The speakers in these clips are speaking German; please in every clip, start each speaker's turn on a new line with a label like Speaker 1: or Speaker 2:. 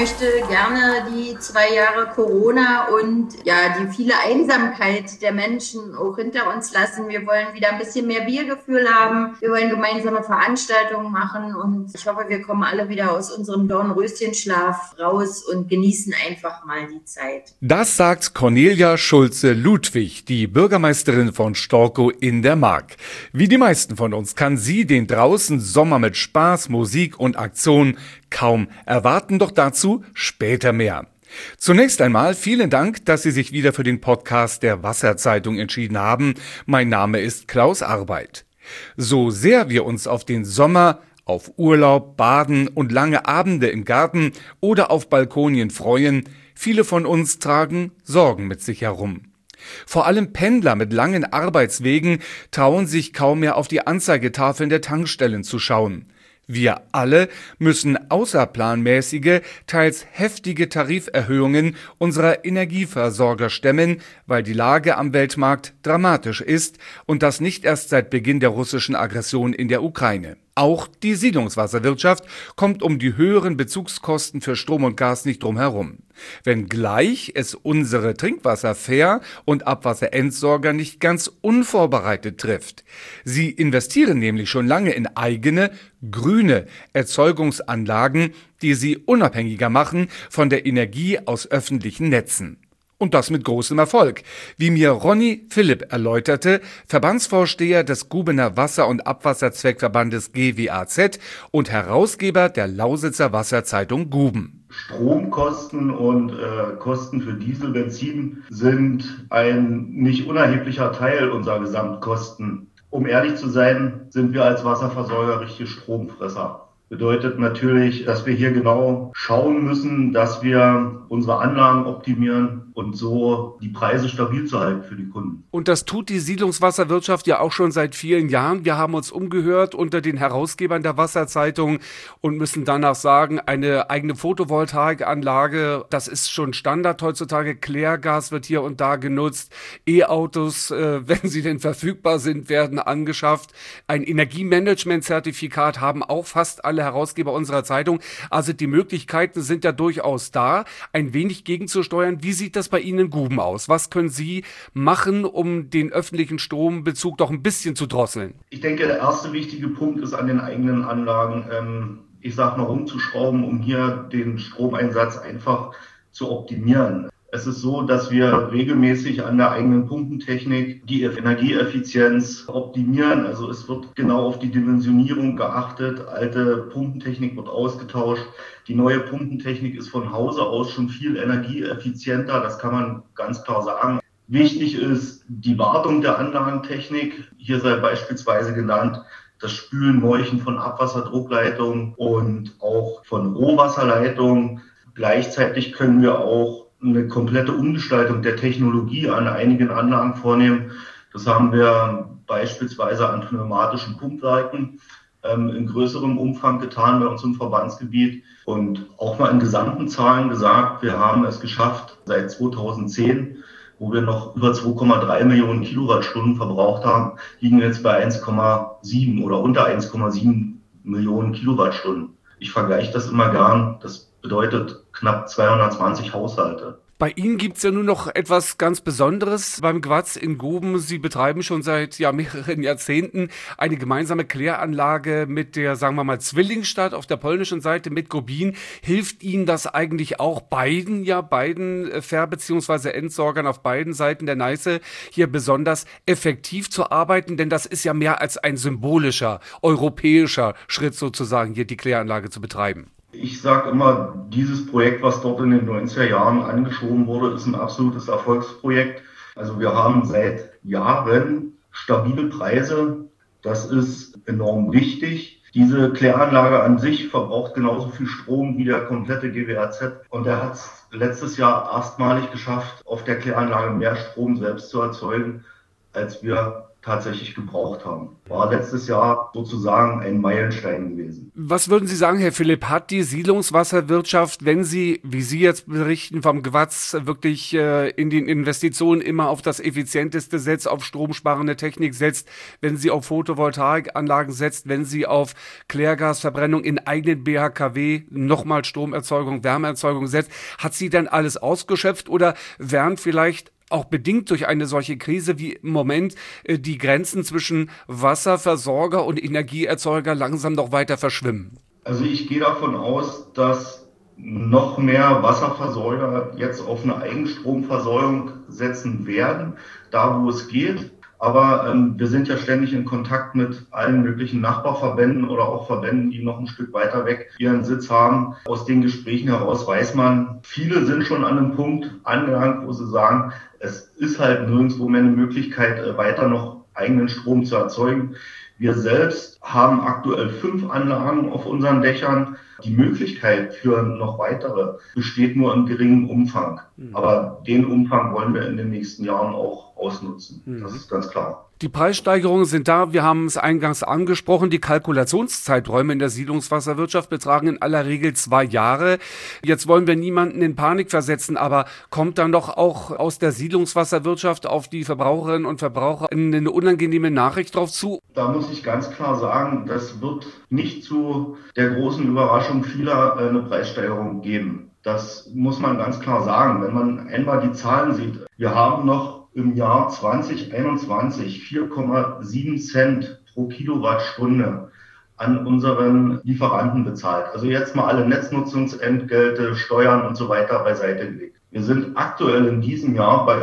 Speaker 1: möchte gerne die 2 Jahre Corona und ja, die viele Einsamkeit der Menschen auch hinter uns lassen. Wir wollen wieder ein bisschen mehr Wir-Gefühl haben. Wir wollen gemeinsame Veranstaltungen machen und ich hoffe, wir kommen alle wieder aus unserem Dornröschenschlaf raus und genießen einfach mal die Zeit.
Speaker 2: Das sagt Cornelia Schulze-Ludwig, die Bürgermeisterin von Storkow in der Mark. Wie die meisten von uns kann sie den draußen Sommer mit Spaß, Musik und Aktion kaum erwarten, doch dazu später mehr. Zunächst einmal vielen Dank, dass Sie sich wieder für den Podcast der Wasserzeitung entschieden haben. Mein Name ist Klaus Arbeit. So sehr wir uns auf den Sommer, auf Urlaub, Baden und lange Abende im Garten oder auf Balkonien freuen, viele von uns tragen Sorgen mit sich herum. Vor allem Pendler mit langen Arbeitswegen trauen sich kaum mehr auf die Anzeigetafeln der Tankstellen zu schauen. Wir alle müssen außerplanmäßige, teils heftige Tariferhöhungen unserer Energieversorger stemmen, weil die Lage am Weltmarkt dramatisch ist und das nicht erst seit Beginn der russischen Aggression in der Ukraine. Auch die Siedlungswasserwirtschaft kommt um die höheren Bezugskosten für Strom und Gas nicht drum herum. Wenngleich es unsere Trinkwasserver- und Abwasserentsorger nicht ganz unvorbereitet trifft. Sie investieren nämlich schon lange in eigene, grüne Erzeugungsanlagen, die sie unabhängiger machen von der Energie aus öffentlichen Netzen. Und das mit großem Erfolg, wie mir Ronny Philipp erläuterte, Verbandsvorsteher des Gubener Wasser- und Abwasserzweckverbandes GWAZ und Herausgeber der Lausitzer Wasserzeitung Guben.
Speaker 3: Stromkosten und Kosten für Diesel, Benzin sind ein nicht unerheblicher Teil unserer Gesamtkosten. Um ehrlich zu sein, sind wir als Wasserversorger richtige Stromfresser. Bedeutet natürlich, dass wir hier genau schauen müssen, dass wir unsere Anlagen optimieren und so die Preise stabil zu halten für die Kunden.
Speaker 2: Und das tut die Siedlungswasserwirtschaft ja auch schon seit vielen Jahren. Wir haben uns umgehört unter den Herausgebern der Wasserzeitung und müssen danach sagen, eine eigene Photovoltaikanlage, das ist schon Standard heutzutage. Klärgas wird hier und da genutzt. E-Autos, wenn sie denn verfügbar sind, werden angeschafft. Ein Energiemanagementzertifikat haben auch fast alle Herausgeber unserer Zeitung. Also die Möglichkeiten sind ja durchaus da, ein wenig gegenzusteuern. Wie sieht das bei Ihnen in Guben aus? Was können Sie machen, um den öffentlichen Strombezug doch ein bisschen zu drosseln?
Speaker 3: Ich denke, der erste wichtige Punkt ist, an den eigenen Anlagen, rumzuschrauben, um hier den Stromeinsatz einfach zu optimieren. Es ist so, dass wir regelmäßig an der eigenen Pumpentechnik die Energieeffizienz optimieren. Also es wird genau auf die Dimensionierung geachtet. Alte Pumpentechnik wird ausgetauscht. Die neue Pumpentechnik ist von Hause aus schon viel energieeffizienter. Das kann man ganz klar sagen. Wichtig ist die Wartung der Anlagentechnik. Hier sei beispielsweise genannt das Spülen, Meuchen von Abwasserdruckleitungen und auch von Rohwasserleitungen. Gleichzeitig können wir auch eine komplette Umgestaltung der Technologie an einigen Anlagen vornehmen. Das haben wir beispielsweise an pneumatischen Pumpwerken in größerem Umfang getan bei uns im Verbandsgebiet. Und auch mal in gesamten Zahlen gesagt, wir haben es geschafft, seit 2010, wo wir noch über 2,3 Millionen Kilowattstunden verbraucht haben, liegen wir jetzt bei 1,7 oder unter 1,7 Millionen Kilowattstunden. Ich vergleiche das immer gern. Das bedeutet knapp 220 Haushalte.
Speaker 2: Bei Ihnen gibt's ja nun noch etwas ganz Besonderes beim GWAZ in Guben. Sie betreiben schon seit mehreren Jahrzehnten eine gemeinsame Kläranlage mit der, sagen wir mal, Zwillingsstadt auf der polnischen Seite mit Gubin. Hilft Ihnen das eigentlich auch beiden Ver- bzw. Entsorgern auf beiden Seiten der Neiße hier besonders effektiv zu arbeiten? Denn das ist ja mehr als ein symbolischer, europäischer Schritt sozusagen, hier die Kläranlage zu betreiben.
Speaker 3: Ich sage immer, dieses Projekt, was dort in den 90er Jahren angeschoben wurde, ist ein absolutes Erfolgsprojekt. Also wir haben seit Jahren stabile Preise. Das ist enorm wichtig. Diese Kläranlage an sich verbraucht genauso viel Strom wie der komplette GWAZ. Und er hat es letztes Jahr erstmalig geschafft, auf der Kläranlage mehr Strom selbst zu erzeugen, als wir tatsächlich gebraucht haben. War letztes Jahr sozusagen ein Meilenstein gewesen.
Speaker 2: Was würden Sie sagen, Herr Philipp, hat die Siedlungswasserwirtschaft, wenn sie, wie Sie jetzt berichten, vom Gewatz wirklich in den Investitionen immer auf das Effizienteste setzt, auf stromsparende Technik setzt, wenn sie auf Photovoltaikanlagen setzt, wenn sie auf Klärgasverbrennung in eigenen BHKW, nochmal Stromerzeugung, Wärmeerzeugung setzt, hat sie dann alles ausgeschöpft oder wären vielleicht auch bedingt durch eine solche Krise wie im Moment die Grenzen zwischen Wasserversorger und Energieerzeuger langsam noch weiter verschwimmen?
Speaker 3: Also ich gehe davon aus, dass noch mehr Wasserversorger jetzt auf eine Eigenstromversorgung setzen werden, da wo es geht. Aber wir sind ja ständig in Kontakt mit allen möglichen Nachbarverbänden oder auch Verbänden, die noch ein Stück weiter weg ihren Sitz haben. Aus den Gesprächen heraus weiß man, viele sind schon an einem Punkt angelangt, wo sie sagen, es ist halt nirgendwo mehr eine Möglichkeit, weiter noch eigenen Strom zu erzeugen. Wir selbst haben aktuell 5 Anlagen auf unseren Dächern. Die Möglichkeit für noch weitere besteht nur im geringen Umfang. Aber den Umfang wollen wir in den nächsten Jahren auch ausnutzen. Das ist ganz klar.
Speaker 2: Die Preissteigerungen sind da. Wir haben es eingangs angesprochen. Die Kalkulationszeiträume in der Siedlungswasserwirtschaft betragen in aller Regel 2 Jahre. Jetzt wollen wir niemanden in Panik versetzen, aber kommt dann doch auch aus der Siedlungswasserwirtschaft auf die Verbraucherinnen und Verbraucher eine unangenehme Nachricht drauf zu?
Speaker 3: Da muss ich ganz klar sagen, das wird nicht zu der großen Überraschung vieler eine Preissteigerung geben. Das muss man ganz klar sagen. Wenn man einmal die Zahlen sieht, wir haben noch im Jahr 2021 4,7 Cent pro Kilowattstunde an unseren Lieferanten bezahlt. Also jetzt mal alle Netznutzungsentgelte, Steuern und so weiter beiseite gelegt. Wir sind aktuell in diesem Jahr bei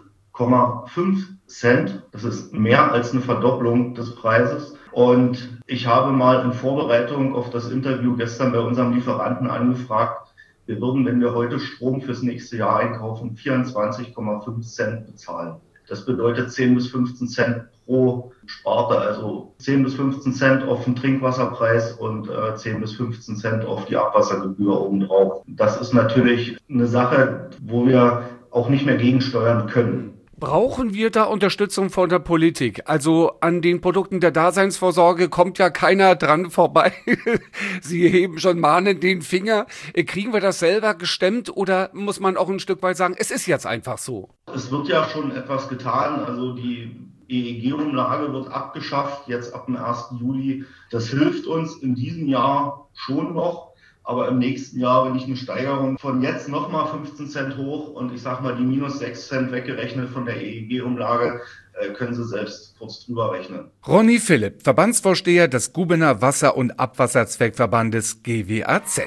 Speaker 3: 11,5 Cent. Das ist mehr als eine Verdopplung des Preises. Und ich habe mal in Vorbereitung auf das Interview gestern bei unserem Lieferanten angefragt, wir würden, wenn wir heute Strom fürs nächste Jahr einkaufen, 24,5 Cent bezahlen. Das bedeutet 10 bis 15 Cent pro Sparte, also 10 bis 15 Cent auf den Trinkwasserpreis und 10 bis 15 Cent auf die Abwassergebühr obendrauf. Das ist natürlich eine Sache, wo wir auch nicht mehr gegensteuern können.
Speaker 2: Brauchen wir da Unterstützung von der Politik? Also an den Produkten der Daseinsvorsorge kommt ja keiner dran vorbei. Sie heben schon mahnend den Finger. Kriegen wir das selber gestemmt oder muss man auch ein Stück weit sagen, es ist jetzt einfach so?
Speaker 3: Es wird ja schon etwas getan. Also die EEG-Umlage wird abgeschafft, jetzt ab dem 1. Juli. Das hilft uns in diesem Jahr schon noch. Aber im nächsten Jahr, wenn ich eine Steigerung von jetzt nochmal 15 Cent hoch und ich sag mal die minus 6 Cent weggerechnet von der EEG-Umlage, können Sie selbst kurz drüber rechnen.
Speaker 2: Ronny Philipp, Verbandsvorsteher des Gubener Wasser- und Abwasserzweckverbandes GWAZ.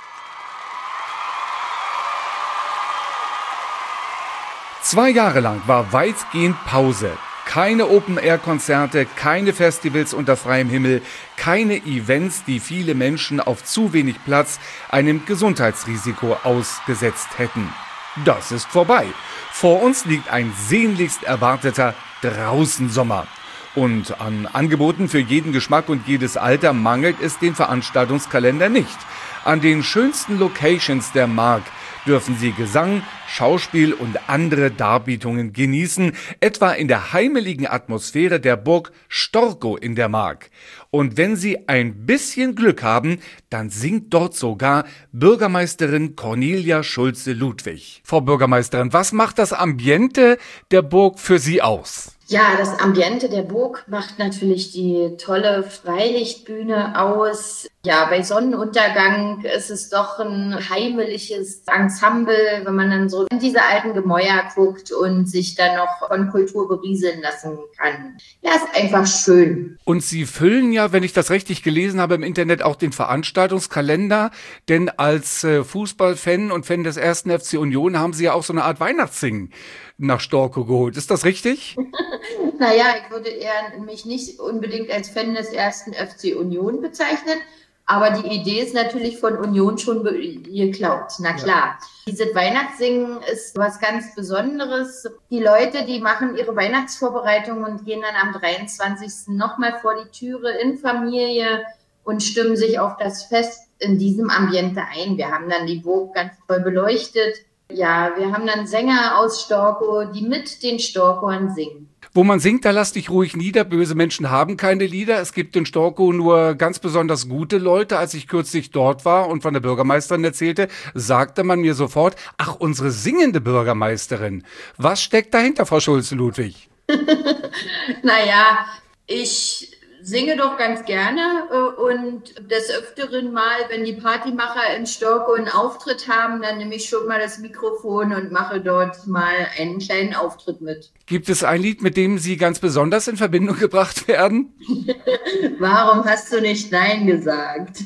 Speaker 2: Zwei Jahre lang war weitgehend Pause. Keine Open-Air-Konzerte, keine Festivals unter freiem Himmel, keine Events, die viele Menschen auf zu wenig Platz einem Gesundheitsrisiko ausgesetzt hätten. Das ist vorbei. Vor uns liegt ein sehnlichst erwarteter Draußensommer. Und an Angeboten für jeden Geschmack und jedes Alter mangelt es den Veranstaltungskalender nicht. An den schönsten Locations der Mark dürfen Sie Gesang, Schauspiel und andere Darbietungen genießen, etwa in der heimeligen Atmosphäre der Burg Storkow in der Mark. Und wenn Sie ein bisschen Glück haben, dann singt dort sogar Bürgermeisterin Cornelia Schulze-Ludwig. Frau Bürgermeisterin, was macht das Ambiente der Burg für Sie aus?
Speaker 1: Ja, das Ambiente der Burg macht natürlich die tolle Freilichtbühne aus. Ja, bei Sonnenuntergang ist es doch ein heimeliges Ensemble, wenn man dann so in diese alten Gemäuer guckt und sich dann noch von Kultur berieseln lassen kann. Ja, ist einfach schön.
Speaker 2: Und Sie füllen ja, wenn ich das richtig gelesen habe, im Internet auch den Veranstaltungskalender, denn als Fußballfan und Fan des 1. FC Union haben Sie ja auch so eine Art Weihnachtssingen nach Storkow geholt. Ist das richtig?
Speaker 1: Naja, ich würde mich nicht unbedingt als Fan des 1. FC Union bezeichnen, aber die Idee ist natürlich von Union schon geklaut. Na klar. Ja. Dieses Weihnachtssingen ist was ganz Besonderes. Die Leute, die machen ihre Weihnachtsvorbereitungen und gehen dann am 23. nochmal vor die Türe in Familie und stimmen sich auf das Fest in diesem Ambiente ein. Wir haben dann die Burg ganz voll beleuchtet. Ja, wir haben dann Sänger aus Storkow, die mit den Storkowern singen.
Speaker 2: Wo man singt, da lass dich ruhig nieder. Böse Menschen haben keine Lieder. Es gibt in Storkow nur ganz besonders gute Leute. Als ich kürzlich dort war und von der Bürgermeisterin erzählte, sagte man mir sofort, ach, unsere singende Bürgermeisterin. Was steckt dahinter, Frau Schulze-Ludwig?
Speaker 1: Naja, ich singe doch ganz gerne und des Öfteren mal, wenn die Partymacher in Storkow einen Auftritt haben, dann nehme ich schon mal das Mikrofon und mache dort mal einen kleinen Auftritt mit.
Speaker 2: Gibt es ein Lied, mit dem Sie ganz besonders in Verbindung gebracht werden?
Speaker 1: Warum hast du nicht Nein gesagt?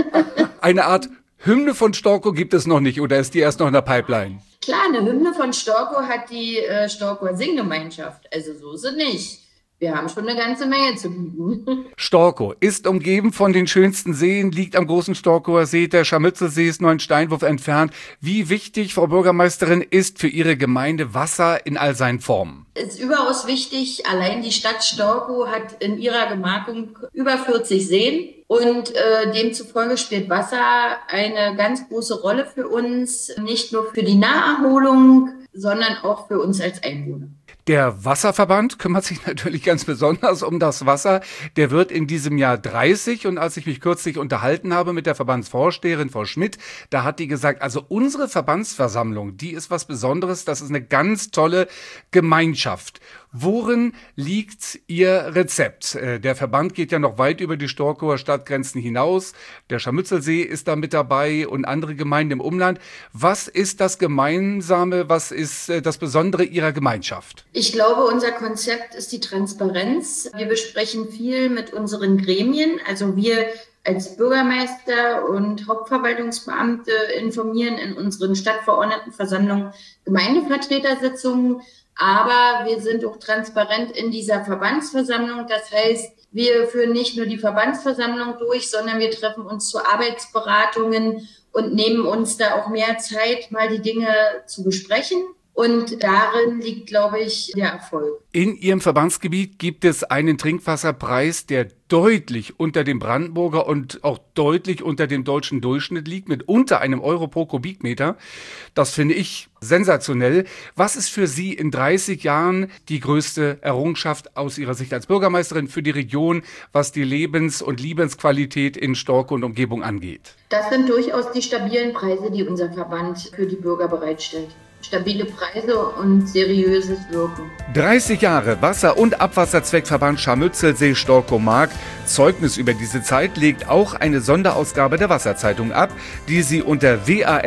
Speaker 2: Eine Art Hymne von Storkow gibt es noch nicht oder ist die erst noch in der Pipeline?
Speaker 1: Klar, eine Hymne von Storkow hat die Storkower Singgemeinschaft, also so ist es nicht. Wir haben schon eine ganze Menge zu bieten.
Speaker 2: Storkow ist umgeben von den schönsten Seen, liegt am großen Storkower See, der Scharmützelsee ist nur einen Steinwurf entfernt. Wie wichtig, Frau Bürgermeisterin, ist für Ihre Gemeinde Wasser in all seinen Formen?
Speaker 1: Es ist überaus wichtig. Allein die Stadt Storkow hat in ihrer Gemarkung über 40 Seen und demzufolge spielt Wasser eine ganz große Rolle für uns, nicht nur für die Naherholung, sondern auch für uns als Einwohner.
Speaker 2: Der Wasserverband kümmert sich natürlich ganz besonders um das Wasser. Der wird in diesem Jahr 30 und als ich mich kürzlich unterhalten habe mit der Verbandsvorsteherin Frau Schmidt, da hat die gesagt, also unsere Verbandsversammlung, die ist was Besonderes, das ist eine ganz tolle Gemeinschaft. Worin liegt Ihr Rezept? Der Verband geht ja noch weit über die Storkower Stadtgrenzen hinaus. Der Scharmützelsee ist da mit dabei und andere Gemeinden im Umland. Was ist das Gemeinsame, was ist das Besondere Ihrer Gemeinschaft?
Speaker 1: Ich glaube, unser Konzept ist die Transparenz. Wir besprechen viel mit unseren Gremien. Also wir als Bürgermeister und Hauptverwaltungsbeamte informieren in unseren Stadtverordnetenversammlungen Gemeindevertretersitzungen. Aber wir sind auch transparent in dieser Verbandsversammlung. Das heißt, wir führen nicht nur die Verbandsversammlung durch, sondern wir treffen uns zu Arbeitsberatungen und nehmen uns da auch mehr Zeit, mal die Dinge zu besprechen. Und darin liegt, glaube ich, der Erfolg.
Speaker 2: In Ihrem Verbandsgebiet gibt es einen Trinkwasserpreis, der deutlich unter dem Brandenburger und auch deutlich unter dem deutschen Durchschnitt liegt, mit unter einem Euro pro Kubikmeter. Das finde ich sensationell. Was ist für Sie in 30 Jahren die größte Errungenschaft aus Ihrer Sicht als Bürgermeisterin für die Region, was die Lebens- und Liebensqualität in Storkow und Umgebung angeht?
Speaker 1: Das sind durchaus die stabilen Preise, die unser Verband für die Bürger bereitstellt. Stabile Preise und seriöses Wirken.
Speaker 2: 30 Jahre Wasser- und Abwasserzweckverband Scharmützelsee Storkow-Mark. Zeugnis über diese Zeit legt auch eine Sonderausgabe der Wasserzeitung ab, die Sie unter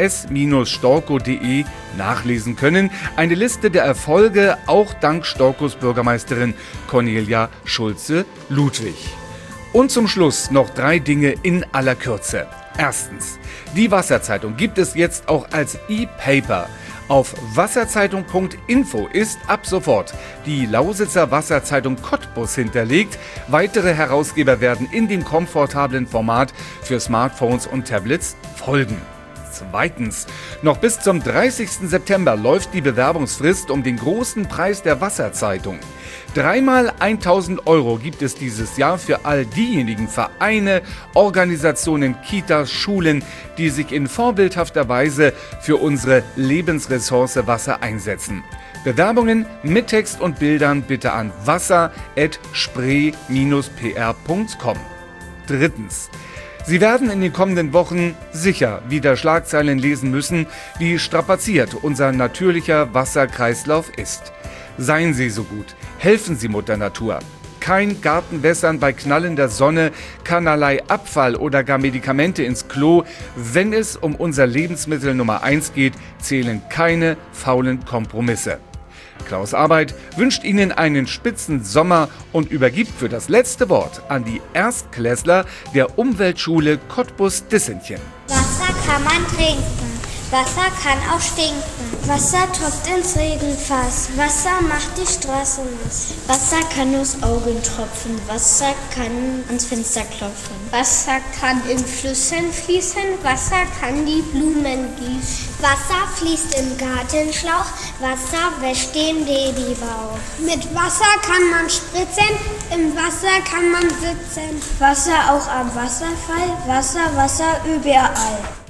Speaker 2: was-storkow.de nachlesen können. Eine Liste der Erfolge, auch dank Storkows Bürgermeisterin Cornelia Schulze-Ludwig. Und zum Schluss noch 3 Dinge in aller Kürze. Erstens, die Wasserzeitung gibt es jetzt auch als E-Paper. Auf wasserzeitung.info ist ab sofort die Lausitzer Wasserzeitung Cottbus hinterlegt. Weitere Herausgeber werden in dem komfortablen Format für Smartphones und Tablets folgen. Zweitens, noch bis zum 30. September läuft die Bewerbungsfrist um den großen Preis der Wasserzeitung. 3-mal 1.000 € gibt es dieses Jahr für all diejenigen Vereine, Organisationen, Kitas, Schulen, die sich in vorbildhafter Weise für unsere Lebensressource Wasser einsetzen. Bewerbungen mit Text und Bildern bitte an wasser@spree-pr.com. Drittens. Sie werden in den kommenden Wochen sicher wieder Schlagzeilen lesen müssen, wie strapaziert unser natürlicher Wasserkreislauf ist. Seien Sie so gut, helfen Sie Mutter Natur. Kein Gartenwässern bei knallender Sonne, keinerlei Abfall oder gar Medikamente ins Klo. Wenn es um unser Lebensmittel Nummer 1 geht, zählen keine faulen Kompromisse. Klaus Arbeit wünscht Ihnen einen spitzen Sommer und übergibt für das letzte Wort an die Erstklässler der Umweltschule Cottbus-Dissenchen.
Speaker 4: Wasser kann man trinken, Wasser kann auch stinken. Wasser tropft ins Regenfass, Wasser macht die Straße nass. Wasser kann aus Augen tropfen, Wasser kann ans Fenster klopfen. Wasser kann in Flüssen fließen, Wasser kann die Blumen gießen. Wasser fließt im Gartenschlauch, Wasser wäscht den Babybauch. Mit Wasser kann man spritzen, im Wasser kann man sitzen. Wasser auch am Wasserfall, Wasser, Wasser überall.